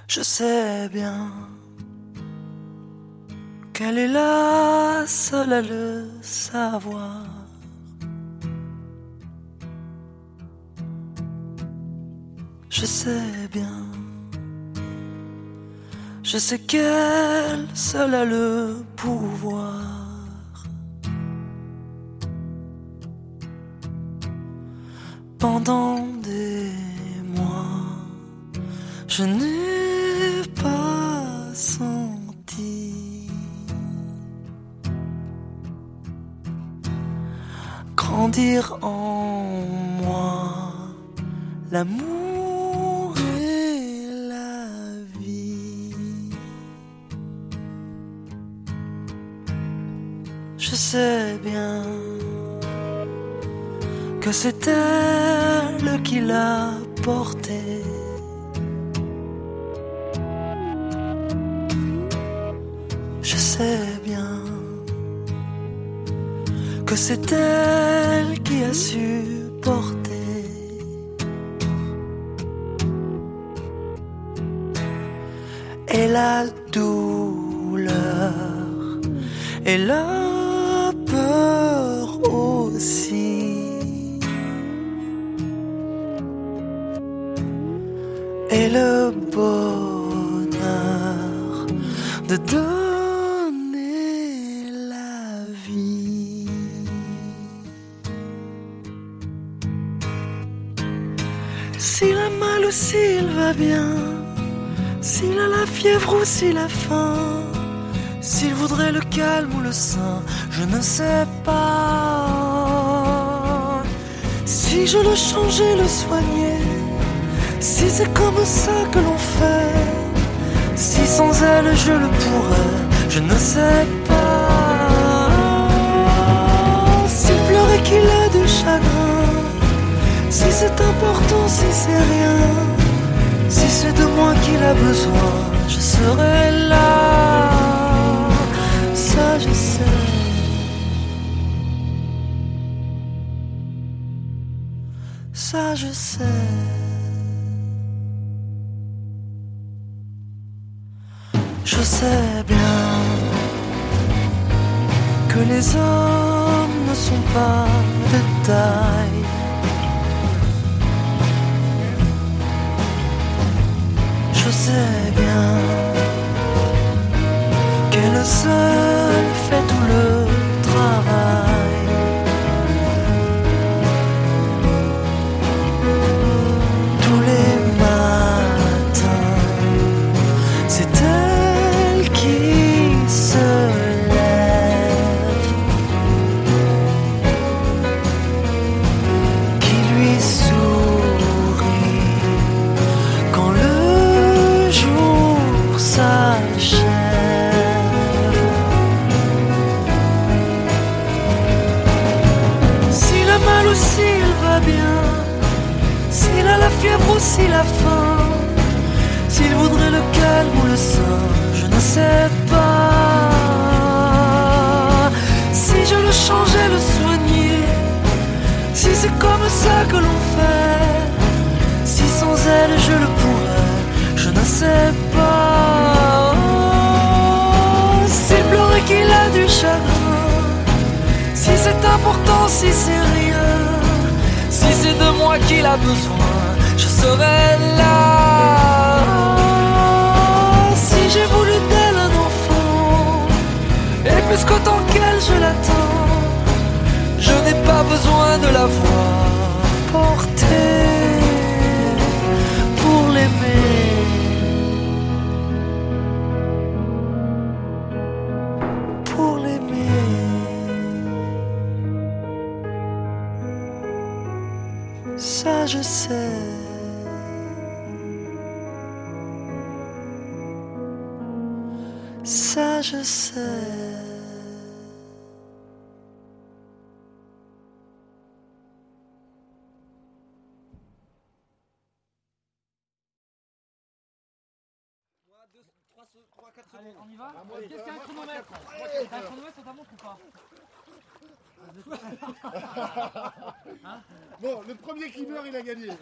Je sais bien qu'elle est la seule à le savoir. Je sais bien, je sais qu'elle seule a le pouvoir. Pendant des mois, je n'ai pas senti grandir en moi l'amour et la vie. Je sais bien que c'est elle qui l'a porté. Je sais bien que c'est elle qui a su porter. Et la douleur et la peur aussi, et le bonheur de donner la vie. S'il a mal ou s'il va bien, s'il a la fièvre ou s'il a faim, s'il voudrait le calme ou le sein, je ne sais pas. Si je le changeais, le soignais, si c'est comme ça que l'on fait, si sans elle je le pourrais, je ne sais pas. S'il pleurait qu'il a du chagrin, si c'est important, si c'est rien, si c'est de moi qu'il a besoin, je serai là. Ça je sais. Ça je sais. Je sais bien que les hommes ne sont pas de taille. Je sais bien qu'elle seule fait tout le travail. Tous les matins, c'est elle qui se lève, qui lui sourit quand le jour s'achève. S'il a mal ou s'il va bien, s'il a la fièvre ou s'il a faim, s'il voudrait le calme ou le sein, je ne sais pas. Si je le changeais, le soignais, si c'est comme ça que l'on fait, si sans elle je le pourrais, je ne sais pas. S'il pleurait qu'il a du chagrin, si c'est important, si c'est rien, si c'est de moi qu'il a besoin, je serai là. Si j'ai voulu d'elle un enfant, et plus qu'autant qu'elle je l'attends, je n'ai pas besoin de la voir porter pour l'aimer. Pour l'aimer. Ça je sais. Ça je sais. Allez, on y va. Qu'est-ce qu'il y a un chronomètre? T'as un chronomètre sur ta montre ou pas? Bon, le premier qui meurt, il a gagné.